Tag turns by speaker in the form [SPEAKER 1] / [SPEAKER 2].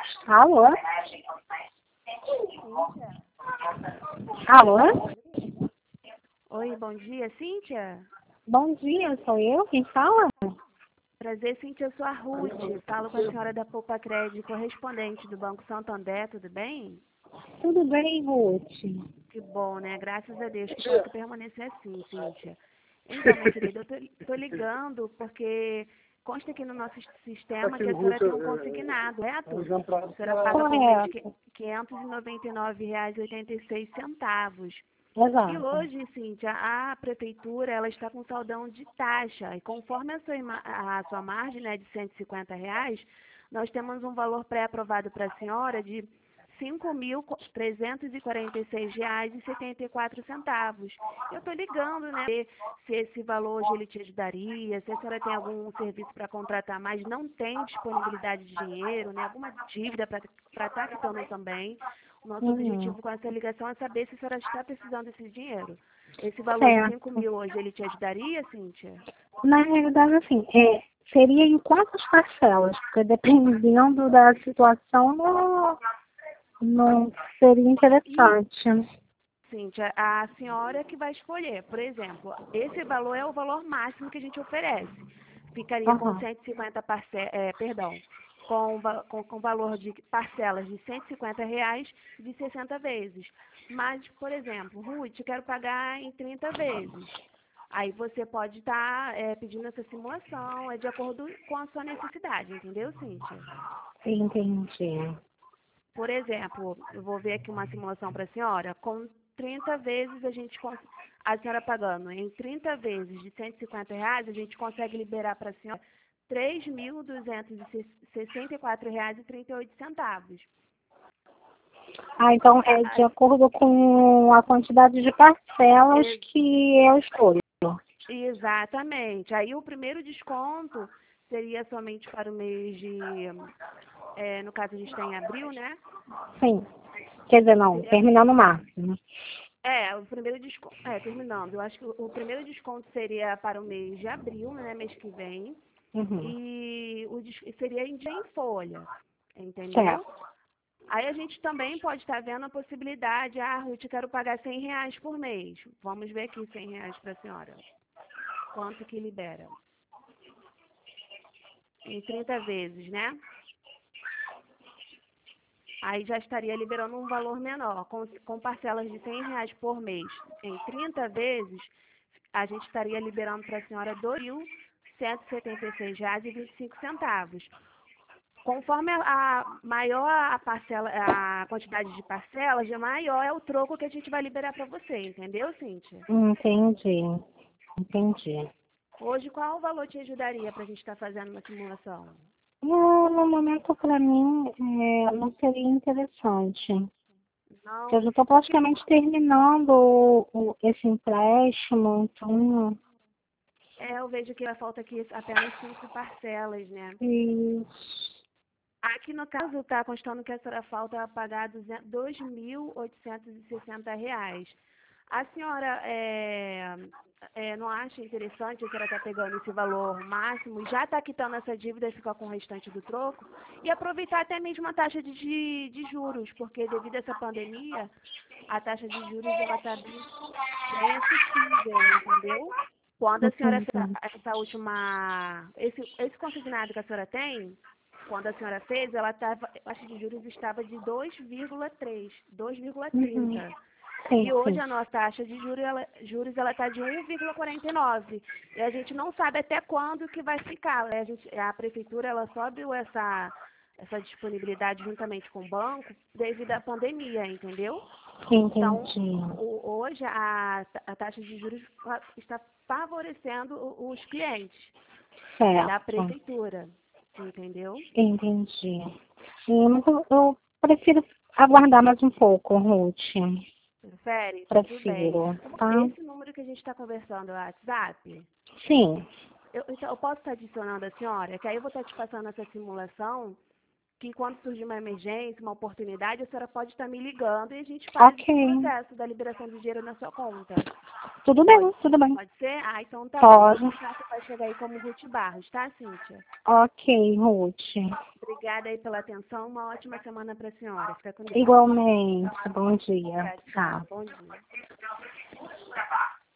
[SPEAKER 1] Alô?
[SPEAKER 2] Cíntia?
[SPEAKER 1] Alô?
[SPEAKER 2] Oi, bom dia, Cíntia?
[SPEAKER 1] Bom dia, sou eu? Quem fala?
[SPEAKER 2] Prazer, Cíntia, eu sou a Ruth. Falo com a senhora da Poupa Crédito, correspondente do Banco Santander, tudo bem?
[SPEAKER 1] Tudo bem, Ruth?
[SPEAKER 2] Que bom, né? Graças a Deus que possa permanecer assim, Cíntia. Então, minha querida, eu tô ligando porque consta aqui no nosso sistema que a senhora tem um consignado, correto? A senhora paga por mês R$
[SPEAKER 1] Correto.
[SPEAKER 2] 599,86. E
[SPEAKER 1] Exato.
[SPEAKER 2] hoje, Cíntia, a prefeitura ela está com saldão de taxa. E conforme a sua margem, né, de R$ 150, nós temos um valor pré-aprovado para a senhora de R$ 5.346,74. Eu estou ligando, né, se esse valor hoje ele te ajudaria, se a senhora tem algum serviço para contratar, mas não tem disponibilidade de dinheiro, né, alguma dívida para estar quitando também. O nosso objetivo com essa ligação é saber se a senhora está precisando desse dinheiro. Esse valor de 5
[SPEAKER 1] Certo.
[SPEAKER 2] mil hoje, ele te ajudaria, Cíntia?
[SPEAKER 1] Na realidade, assim, seria em quantas parcelas? Porque dependendo da situação, não seria
[SPEAKER 2] E,
[SPEAKER 1] interessante.
[SPEAKER 2] Cíntia, a senhora que vai escolher. Por exemplo, esse valor é o valor máximo que a gente oferece. Ficaria com
[SPEAKER 1] Aham.
[SPEAKER 2] 150 com valor de parcelas de R$ 150 de 60 vezes. Mas, por exemplo, Ruth, eu quero pagar em 30 vezes. Aí você pode estar pedindo essa simulação, é de acordo com a sua necessidade, entendeu, Cíntia?
[SPEAKER 1] Entendi.
[SPEAKER 2] Por exemplo, eu vou ver aqui uma simulação para a senhora. Com 30 vezes a senhora pagando em 30 vezes de R$ 150, a gente consegue liberar para a senhora R$ 3.264,38.
[SPEAKER 1] Ah, então é de acordo com a quantidade de parcelas que eu escolho.
[SPEAKER 2] Exatamente. Aí o primeiro desconto seria somente para o mês de, no caso a gente está em abril, né?
[SPEAKER 1] Sim. Quer dizer, não,
[SPEAKER 2] Seria,
[SPEAKER 1] terminando março.
[SPEAKER 2] o primeiro desconto, terminando, eu acho que o primeiro desconto seria para o mês de abril, né, mês que vem,
[SPEAKER 1] Uhum.
[SPEAKER 2] e seria em dia em folha, entendeu?
[SPEAKER 1] Certo.
[SPEAKER 2] Aí a gente também pode estar vendo a possibilidade, Ruth, eu quero pagar R$ 100 por mês. Vamos ver aqui R$ 100 para a senhora. Quanto que libera? Em 30 vezes, né? Aí já estaria liberando um valor menor, com parcelas de R$ 100 por mês. Em 30 vezes, a gente estaria liberando para a senhora R$ 2.176,25. Conforme a maior a parcela, a quantidade de parcelas, maior é o troco que a gente vai liberar para você, entendeu, Cíntia?
[SPEAKER 1] Entendi. Entendi.
[SPEAKER 2] Hoje, qual o valor te ajudaria para a gente estar fazendo uma simulação?
[SPEAKER 1] No momento, para mim, não seria interessante. Porque eu
[SPEAKER 2] Não,
[SPEAKER 1] já estou
[SPEAKER 2] porque
[SPEAKER 1] praticamente terminando esse empréstimo, então.
[SPEAKER 2] eu vejo que falta aqui apenas 5 parcelas, né?
[SPEAKER 1] Isso.
[SPEAKER 2] Aqui no caso está constando que a senhora falta pagar R$ 2.860. A senhora não acha interessante a senhora estar pegando esse valor máximo e já está quitando essa dívida e ficar com o restante do troco? E aproveitar até mesmo a taxa de juros, porque devido a essa pandemia, a taxa de juros ela está bem acessível, entendeu? Quando a senhora fez
[SPEAKER 1] Entendi.
[SPEAKER 2] esse consignado que a senhora tem, quando a senhora fez, a taxa de juros estava de 2,3,
[SPEAKER 1] Uhum.
[SPEAKER 2] 2,30.
[SPEAKER 1] Sim,
[SPEAKER 2] E hoje
[SPEAKER 1] sim.
[SPEAKER 2] a nossa taxa de juros ela está de 1,49. E a gente não sabe até quando que vai ficar, né? A prefeitura ela só abriu essa disponibilidade juntamente com o banco devido à pandemia, entendeu? Então,
[SPEAKER 1] Entendi.
[SPEAKER 2] hoje a taxa de juros está favorecendo os clientes da
[SPEAKER 1] Certo.
[SPEAKER 2] prefeitura, entendeu?
[SPEAKER 1] Entendi. Mas eu prefiro aguardar mais um pouco, Ruth.
[SPEAKER 2] Prefere? Tudo bem.
[SPEAKER 1] Prefiro, tá?
[SPEAKER 2] Esse número que a gente está conversando é o WhatsApp?
[SPEAKER 1] Sim.
[SPEAKER 2] Então, eu posso estar adicionando a senhora? Que aí eu vou estar te passando essa simulação, que quando surgir uma emergência, uma oportunidade, a senhora pode estar me ligando e a gente faz
[SPEAKER 1] Ok.
[SPEAKER 2] esse processo da liberação de dinheiro na sua conta.
[SPEAKER 1] Tudo bem, tudo bem.
[SPEAKER 2] Pode ser? Ah, então tá
[SPEAKER 1] Pode.
[SPEAKER 2] bom. Você vai chegar aí como Ruth Barros, tá, Cíntia?
[SPEAKER 1] Ok, Ruth.
[SPEAKER 2] Obrigada aí pela atenção. Uma ótima semana para a senhora. Fica com Deus.
[SPEAKER 1] Igualmente. Bom dia.
[SPEAKER 2] Tchau, tchau.
[SPEAKER 1] Tchau.
[SPEAKER 2] Bom dia.